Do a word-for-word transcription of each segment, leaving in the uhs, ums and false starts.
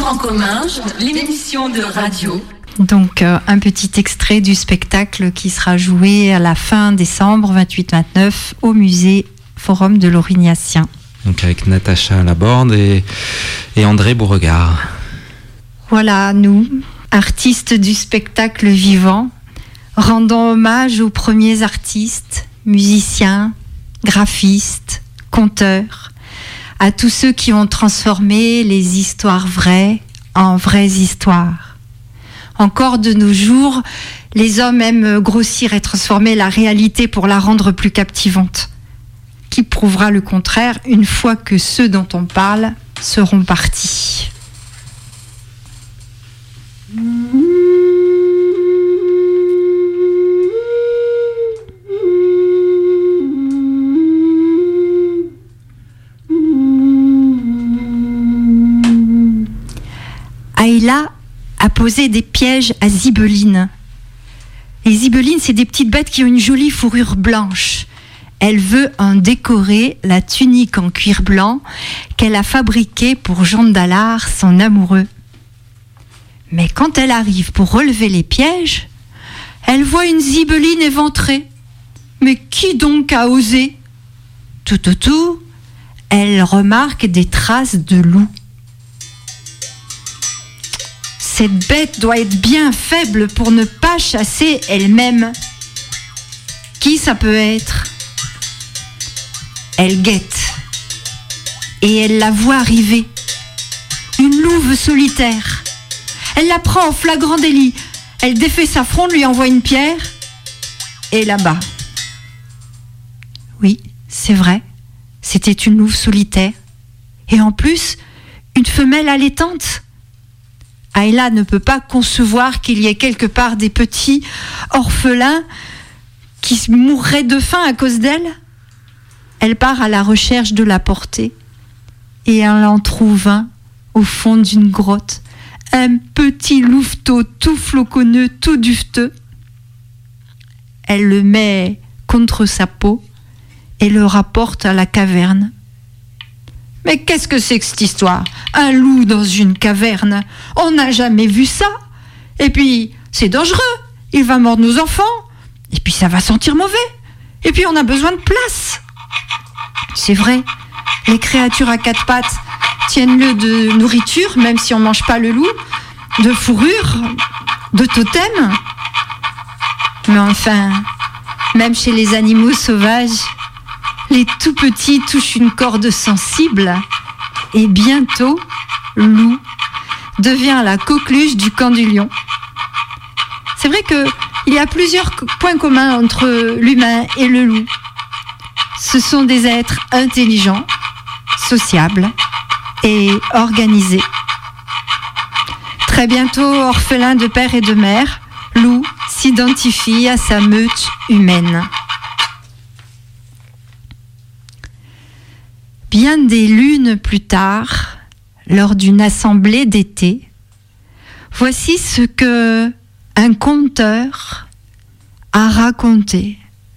Vivre en commun, l'émission de radio. Donc euh, un petit extrait du spectacle qui sera joué à la fin décembre vingt-huit vingt-neuf au musée Forum de l'Aurignacien. Donc avec Natacha Laborde et, et André Beauregard. Voilà, nous, artistes du spectacle vivant, rendons hommage aux premiers artistes, musiciens, graphistes, conteurs, à tous ceux qui ont transformé les histoires vraies en vraies histoires. Encore de nos jours, les hommes aiment grossir et transformer la réalité pour la rendre plus captivante. Qui prouvera le contraire une fois que ceux dont on parle seront partis. Ayla a posé des pièges à Zibeline. Les Zibelines, c'est des petites bêtes qui ont une jolie fourrure blanche. Elle veut en décorer la tunique en cuir blanc qu'elle a fabriquée pour Jean d'Alard, son amoureux. Mais quand elle arrive pour relever les pièges, elle voit une Zibeline éventrée. Mais qui donc a osé ? Tout, tout, tout, elle remarque des traces de loup. Cette bête doit être bien faible pour ne pas chasser elle-même. Qui ça peut être ? Elle guette et elle la voit arriver. Une louve solitaire. Elle la prend en flagrant délit. Elle défait sa fronde, lui envoie une pierre et la bat. Oui, c'est vrai, c'était une louve solitaire. Et en plus, une femelle allaitante. Ayla ne peut pas concevoir qu'il y ait quelque part des petits orphelins qui mourraient de faim à cause d'elle. Elle part à la recherche de la portée et elle en trouve un au fond d'une grotte, un petit louveteau tout floconneux, tout duveteux. Elle le met contre sa peau et le rapporte à la caverne. Mais qu'est-ce que c'est que cette histoire ? Un loup dans une caverne ? On n'a jamais vu ça. Et puis, c'est dangereux. Il va mordre nos enfants. Et puis, ça va sentir mauvais. Et puis, on a besoin de place. C'est vrai, les créatures à quatre pattes tiennent-le de nourriture, même si on ne mange pas le loup, de fourrure, de totem. Mais enfin, même chez les animaux sauvages, les tout petits touchent une corde sensible et bientôt, loup devient la coqueluche du camp du lion. C'est vrai qu'il y a plusieurs points communs entre l'humain et le loup. Ce sont des êtres intelligents, sociables et organisés. Très bientôt, orphelin de père et de mère, loup s'identifie à sa meute humaine. Bien des lunes plus tard, lors d'une assemblée d'été, voici ce que un conteur a raconté.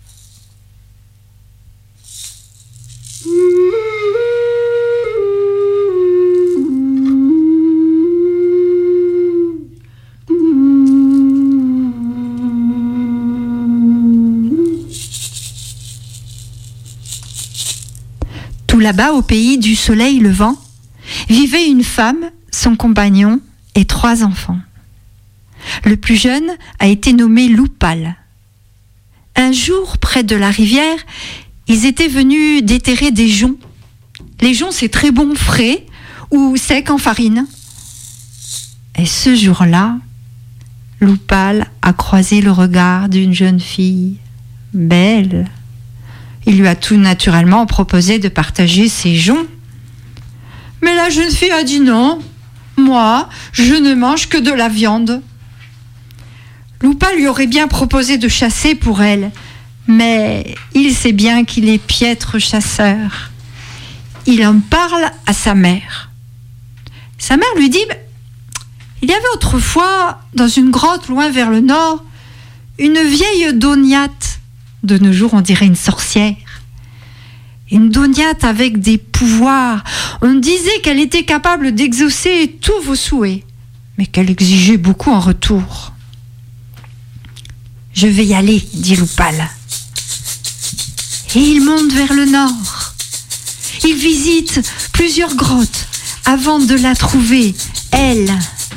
Tout là-bas, au pays du soleil levant, vivait une femme, son compagnon et trois enfants. Le plus jeune a été nommé Loup Pâle. Un jour, près de la rivière, ils étaient venus déterrer des joncs. Les joncs, c'est très bon frais ou sec en farine. Et ce jour-là, Loup Pâle a croisé le regard d'une jeune fille belle. Il lui a tout naturellement proposé de partager ses joncs. Mais la jeune fille a dit non. Moi, je ne mange que de la viande. Loup Pâle lui aurait bien proposé de chasser pour elle, mais il sait bien qu'il est piètre chasseur. Il en parle à sa mère. Sa mère lui dit « Il y avait autrefois, dans une grotte loin vers le nord, une vieille doniate. De nos jours, on dirait une sorcière. Une Doniate avec des pouvoirs. On disait qu'elle était capable d'exaucer tous vos souhaits, mais qu'elle exigeait beaucoup en retour. « Je vais y aller, dit Loupal. » Et il monte vers le nord. Il visite plusieurs grottes avant de la trouver, elle.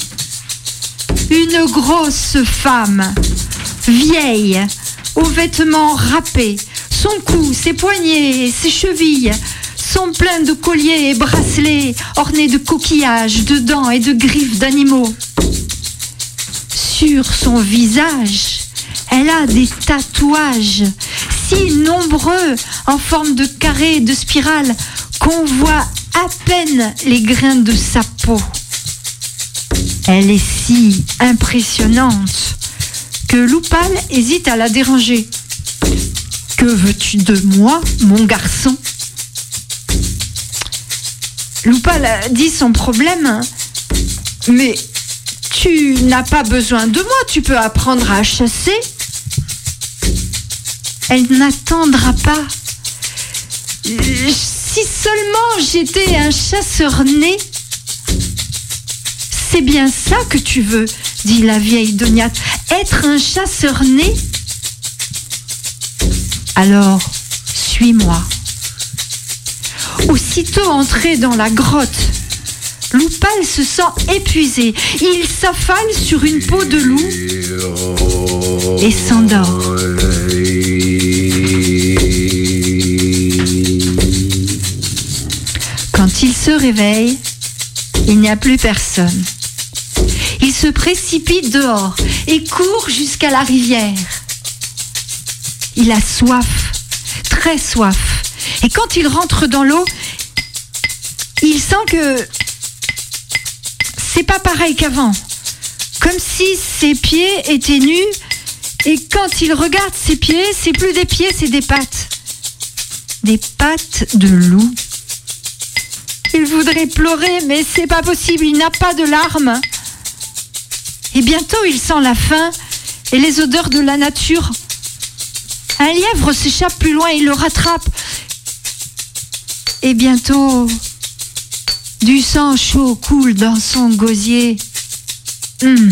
Une grosse femme, vieille, aux vêtements râpés. Son cou, ses poignets, ses chevilles sont pleins de colliers et bracelets ornés de coquillages, de dents et de griffes d'animaux. Sur son visage, elle a des tatouages si nombreux en forme de carré et de spirale qu'on voit à peine les grains de sa peau. Elle est si impressionnante que Loupal hésite à la déranger. « Que veux-tu de moi, mon garçon ?» Loupal dit son problème. « Mais tu n'as pas besoin de moi, tu peux apprendre à chasser. » Elle n'attendra pas. « Si seulement j'étais un chasseur né. » « C'est bien ça que tu veux, dit la vieille Doniate, être un chasseur né. Alors, suis-moi. » Aussitôt entré dans la grotte, Loupal se sent épuisé. Il s'affale sur une peau de loup et s'endort. Quand il se réveille, il n'y a plus personne. Il se précipite dehors et court jusqu'à la rivière. Il a soif, très soif. Et quand il rentre dans l'eau, il sent que c'est pas pareil qu'avant. Comme si ses pieds étaient nus. Et quand il regarde ses pieds, c'est plus des pieds, c'est des pattes. Des pattes de loup. Il voudrait pleurer, mais c'est pas possible, il n'a pas de larmes. Et bientôt, il sent la faim et les odeurs de la nature. Un lièvre s'échappe plus loin, il le rattrape. Et bientôt, du sang chaud coule dans son gosier. Hum.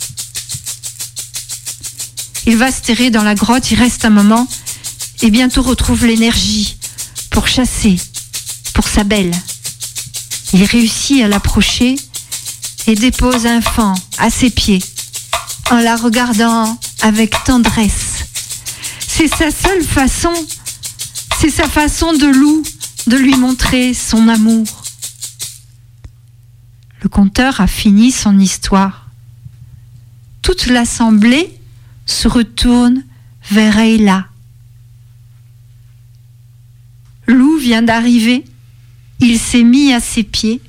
Il va se terrer dans la grotte, il reste un moment et bientôt retrouve l'énergie pour chasser, pour sa belle. Il réussit à l'approcher et dépose un faon à ses pieds en la regardant avec tendresse. C'est sa seule façon, c'est sa façon de loup de lui montrer son amour. Le conteur a fini son histoire. Toute l'assemblée se retourne vers Ayla. Loup vient d'arriver. Il s'est mis à ses pieds.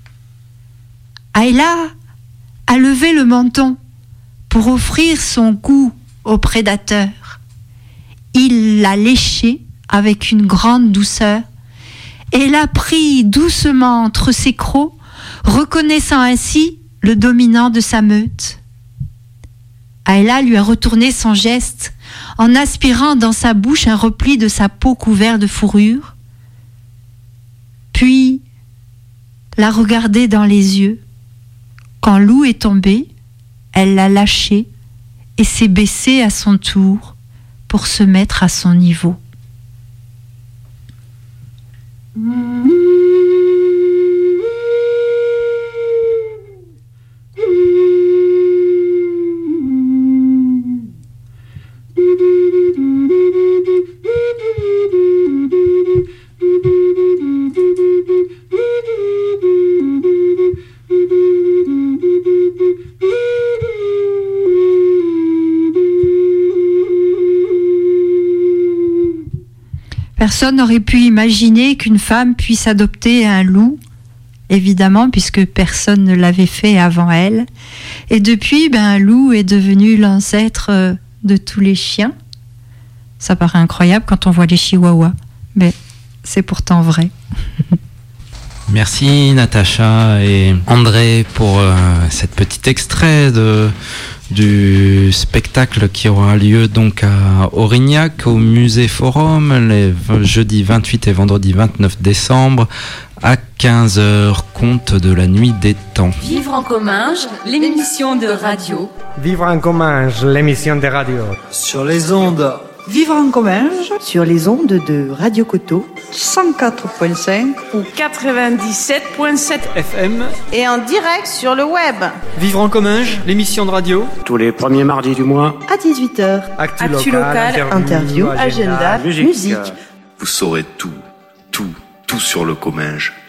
Ayla a levé le menton pour offrir son cou au prédateur. Il l'a léché avec une grande douceur et l'a pris doucement entre ses crocs, reconnaissant ainsi le dominant de sa meute. Ayla lui a retourné son geste en aspirant dans sa bouche un repli de sa peau couvert de fourrure. Puis, l'a regardé dans les yeux. Quand Loup est tombé, elle l'a lâché et s'est baissée à son tour pour se mettre à son niveau. Personne n'aurait pu imaginer qu'une femme puisse adopter un loup, évidemment, puisque personne ne l'avait fait avant elle. Et depuis, ben, un loup est devenu l'ancêtre de tous les chiens. Ça paraît incroyable quand on voit les chihuahuas, mais c'est pourtant vrai. Merci Natacha et André pour euh, cet petit extrait de, du spectacle qui aura lieu donc à Aurignac, au Musée Forum, les jeudi vingt-huit et vendredi vingt-neuf décembre, à quinze heures, conte de la nuit des temps. Vivre en Comminges, l'émission de radio. Vivre en Comminges, l'émission de radio. Sur les ondes. Vivre en Comminges, sur les ondes de Radio Coteau, cent quatre virgule cinq ou quatre-vingt-dix-sept virgule sept F M et en direct sur le web. Vivre en Comminges, l'émission de radio. Tous les premiers mardis du mois. À dix-huit heures. Actu, Actu local, local, interview, agenda, agenda musique. Vous saurez tout, tout, tout sur le Comminges.